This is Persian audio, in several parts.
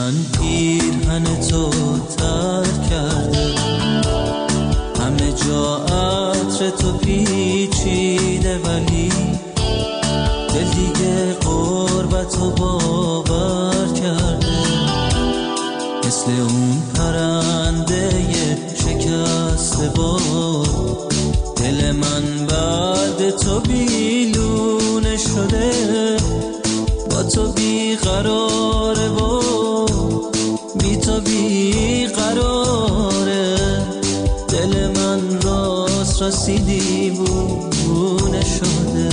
من پیرهن تو تر کرده، همه جا عطر تو پیچیده، ولی دل دیگه قربتو باور کرده. مثل اون پرنده شکسته باد، دل من بعد تو بیلونه شده. با تو بیقراره و بی تو بیقراره، دل من راست راستی دیوونه شده.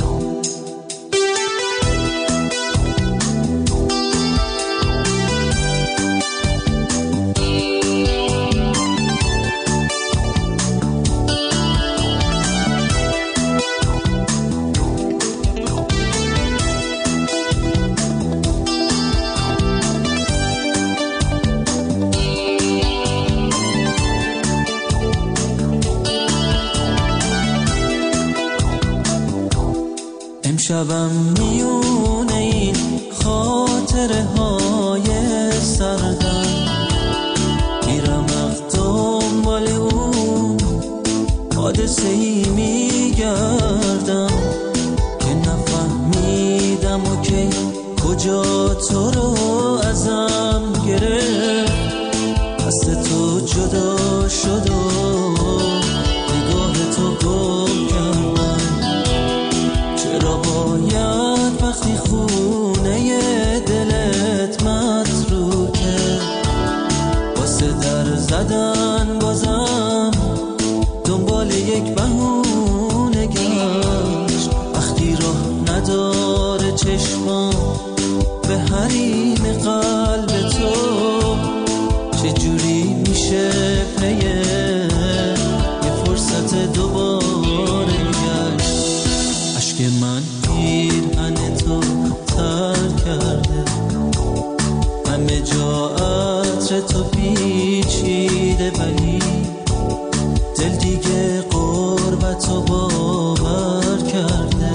شبم میونه این خاطره های سردم، میرم دنبال اون حادثه ای میگردم که نفهمیدم و که کجا تو رو ازم گرفت. دست تو جدا شد و نگاه تو گم کردم. چرا باید وقتی خونه دلت متروکه، واسه در زدن بازم دنبال یک بهونه گشت؟ وقتی راه نداره چشمام به حریم قلب تو، چجوری میشه پی یه فرصت دوباره گشت؟ عشق من پیرهن تو تر کرده، همه جا عطر تو پیچیده، ولی دل دیگه قربتو باور کرده.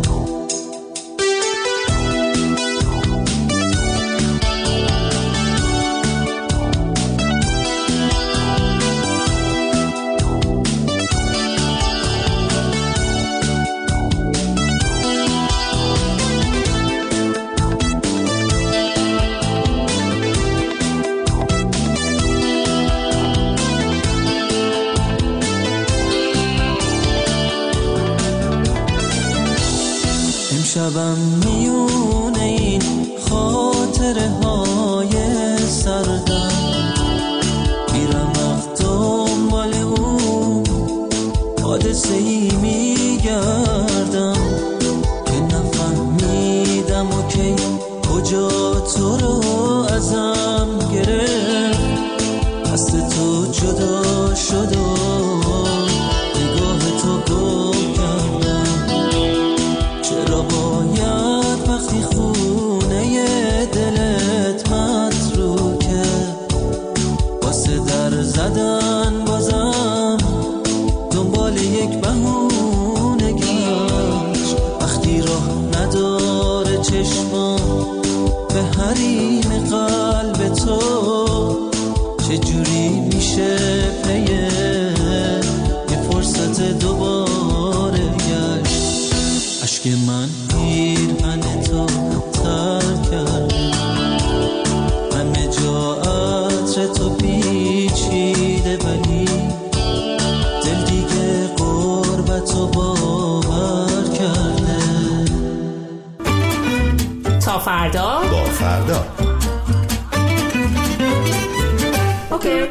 شبم میونه این خاطره های سردم، میرم دنبال اون حادثه ای میگردم که نفهمیدم و که کجا تو رو ازم گرفت. دست تو جدا شد و نگاه تو گم کردم. چرا باید وقتی خونه دلت متروکه، واسه در زدن بازم دنبال یک بهونه گشت؟ وقتی راه نداره چشمام به حریم قلب تو، چجوری میشه پی یه فرصت دوباره گشت؟ عشق من پیرهن تو تر کرده، همه جا عطر تو پیچیده، ولی دل دیگه قربتو باور کرده. تا فردا با فردا اوکی.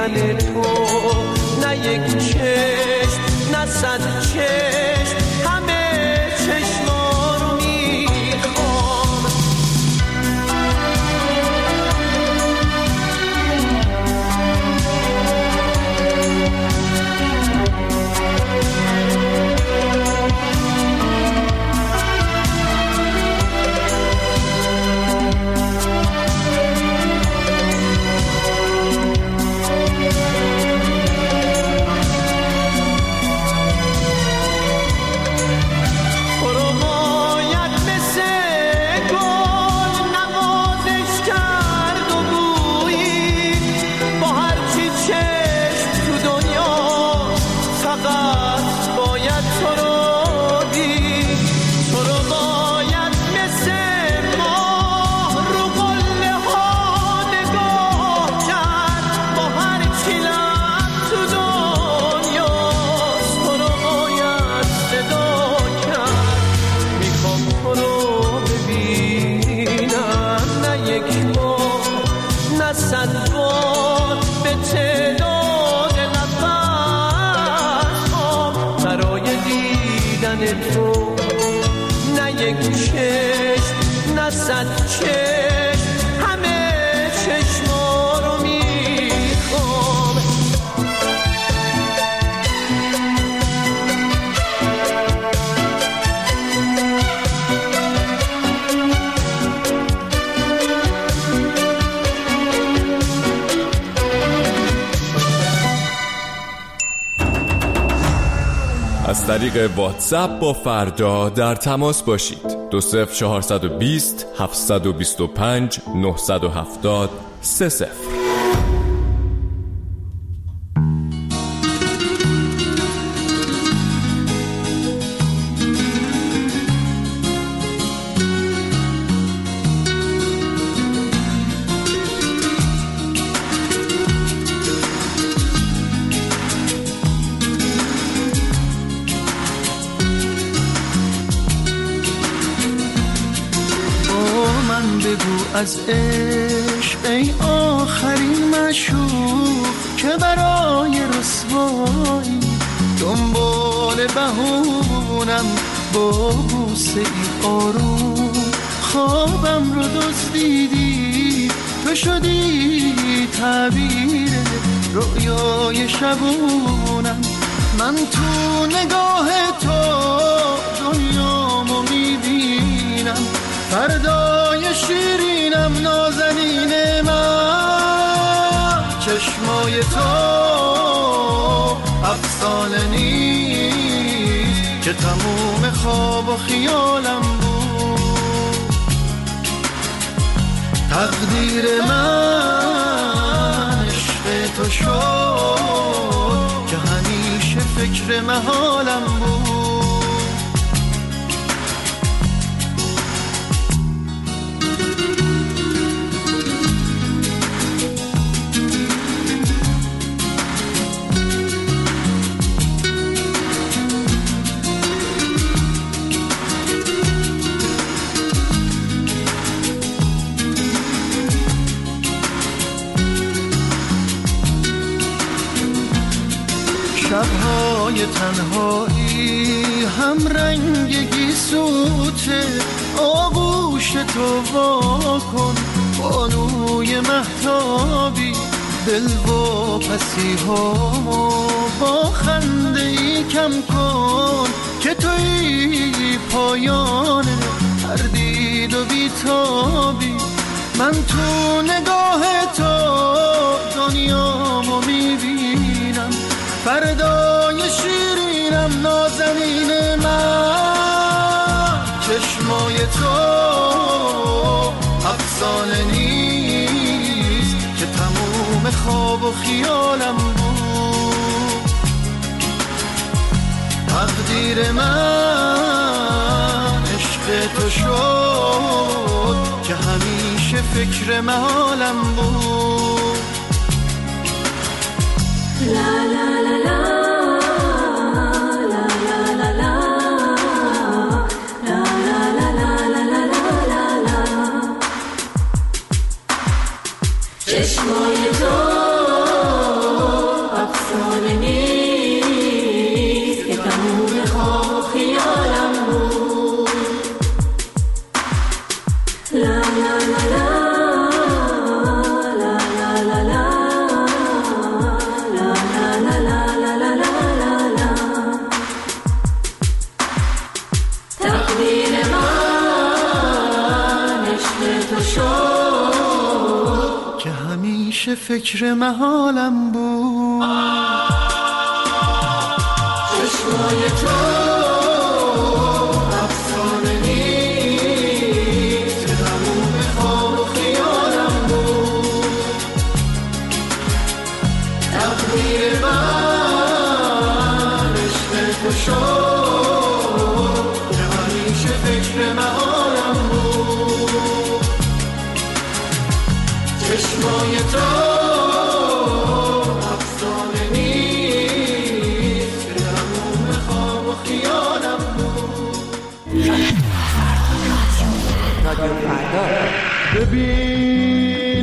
دیدن تو، نه یک چشم نه صد چشم، همه چشما رو میخوام. تو نه یک چشم نه صد چشم، همه چشما رو میخوام. از طریق واتساپ با فردا در تماس باشید. 20420 725 970 30. از عشق ای آخرین مشوق که برای رسوایی دنبال بهونم با بوسه ای آروم خوابم رو دزدیدی، تو شدی تعبیر رؤیای شبونم. من تو نگاه تو دنیامو میبینم، فردای شیرینم نازنین من. چشمای تو افسانه نیست که تموم خواب و خیالم بود. تقدیر من عشق تو شد که همیشه فکر محالم بود. شب‌های تنهایی هم رنگ گیسوته، آغوش تو واکن بانوی مهتابی، دل و پسی‌هامو با خنده‌ای کم کن که توی پایان تردید و بیتابی. من تو نگاه تو دنیامو میبینم، فردای شیرینم نازنین من. چشمای تو افسانه نیست که تموم خواب و خیالم بود. تقدیر من عشق تو شد که همیشه فکر محالم بود. لا لا لا لا چشمای تو فکر محالم بود. چشمای تو افسانه نیست، تموم خواب و خیالم بود. تقدیر من عشق تو شد که همیشه فکر محالم بود. چشمای تو افسانه نیست، تموم خواب و خیالم بود. رادیو فردا. ببین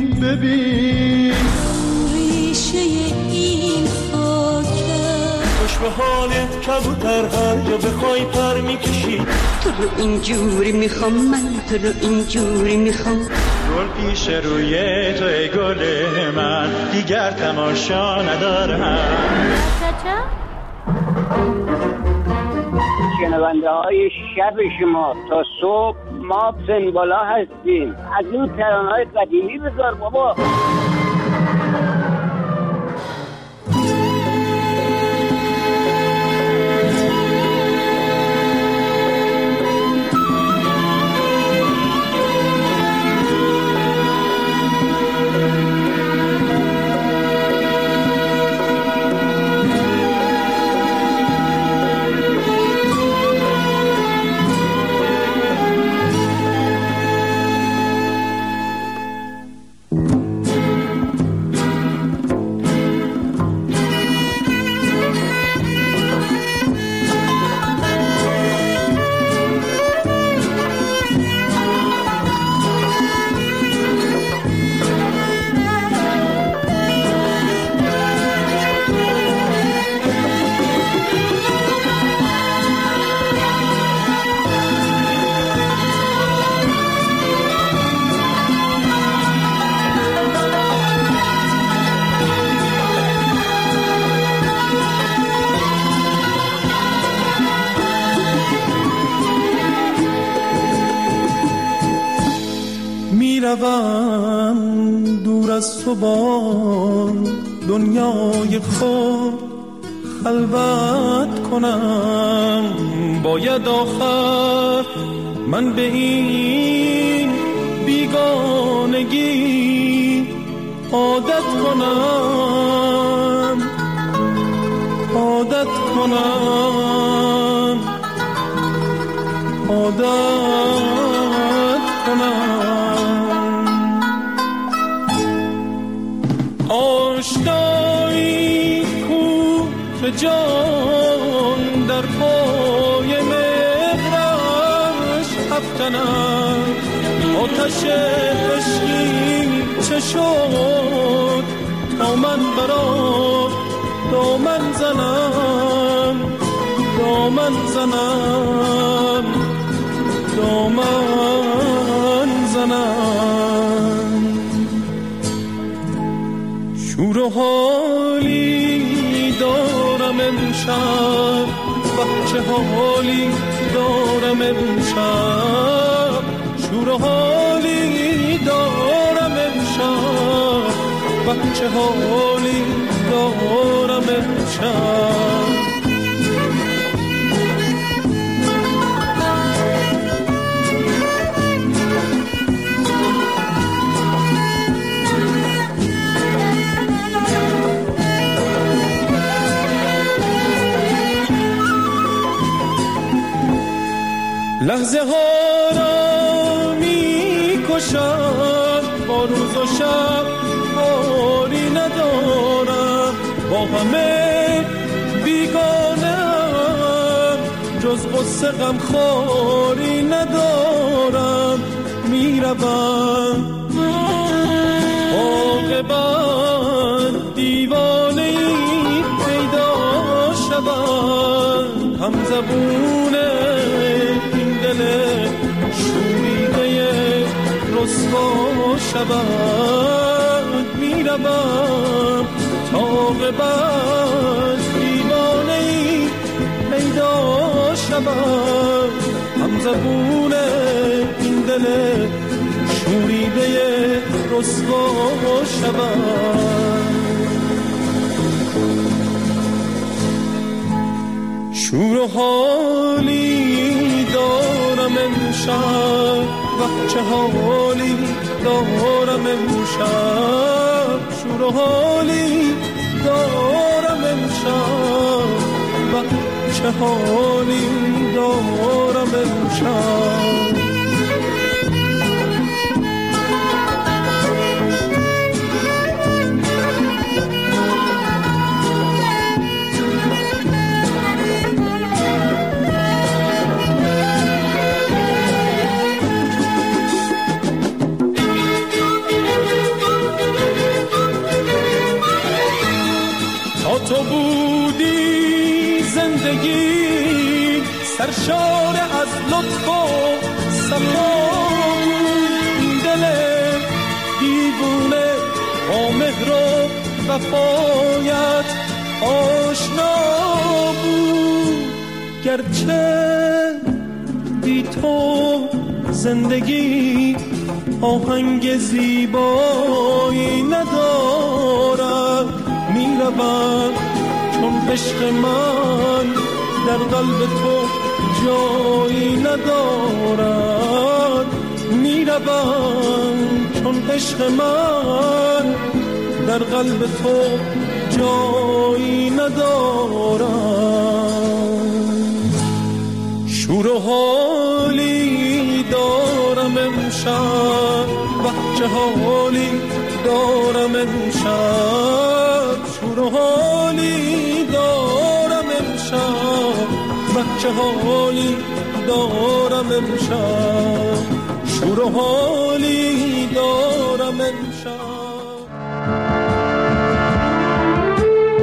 ریشه این خاکه، خوش به حالت کبوتر، هر جا بخوای پر میکشی. تو رو اینجوری میخوام، من تو رو اینجوری میخوام. گل پیش روی تو ای گل من، دیگر تماشا ندارم. شنونده های شب شما تا صبح ما پنبالا هستیم. از این ترانه‌های قدیمی بذار بابا. میروم دور از تو با دنیای خود خلوت کنم. باید آخر من به این بیگانگی عادت کنم، عادت کنم، عادت کنم. آشنایی کو به جان در پای مهرش افکنم. آتش عشقی چه شد تا من برات دامن زنم، دامن زنم، دامن زنم. شور و حالی دارم امشب، چه حالی دارم امشب. شور و حالی دارم امشب، چه حالی دارم امشب. لحظه ها را می کشم، با روز و شب کاری ندارم. با همه بیگانم، جز غصه غم خواری ندارم. میروم عاقبت دیوانه ای پیدا شود. هم زبونه شوریده رسوا شود. میروم تا عاقبت دیوانه‌ای پیدا شود. هم زبون این دل شوریده رسوا شوم. شور و حالی دارم امشب، وقت چه حالی دارم امشب. شور و حالی دارم امشب، وقت چه حالی دارم امشب. تو بودی زندگی سرشار از لطف و صفا، این دل دیوونه با مهر و وفایت آشنا بود. گرچه بی تو زندگی آهنگ زیبایی ندارد. میروم چون عشق من در قلب تو جایی ندارد. میروم چون عشق من در قلب تو جایی ندارد. شور و حالی دارم امشب، وقت چه حالی دارم امشب. شور و حالی دارم امشب، وقت چه حالی دارم امشب. شور و حالی دارم امشب.